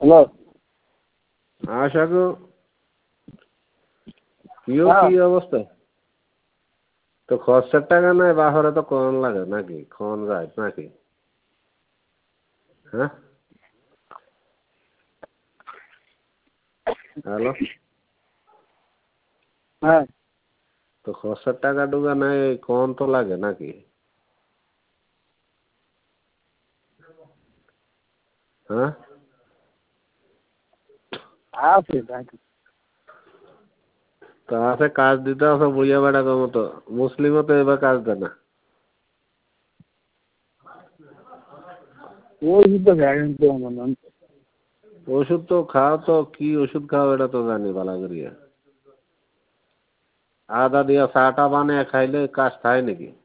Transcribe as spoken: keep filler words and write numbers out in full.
hello আশা গো কিও হ্যাঁ কি অবস্থা তো খরচের টাকা নাই বাহরে তো কম লাগে নাকি খন যায় নাকি হ্যাঁ হ্যালো হ্যাঁ তো খরচের টাকা টুকা নাই কম তো লাগে নাকি হ্যাঁ আছে ব্যাংকে তা আছে কাজ দিতে আছে বুঝে বেড়া মতো মুসলিমও তো এবার কাজ দেয় না ওই তো ভ্যাকেন্সি আমার ওষুধ তো খাও তো কি ওষুধ খাও এটা তো জানি ভালো করিয়া আদা দিয়া চাটা বানিয়ে খাইলে কাজ খায় নাকি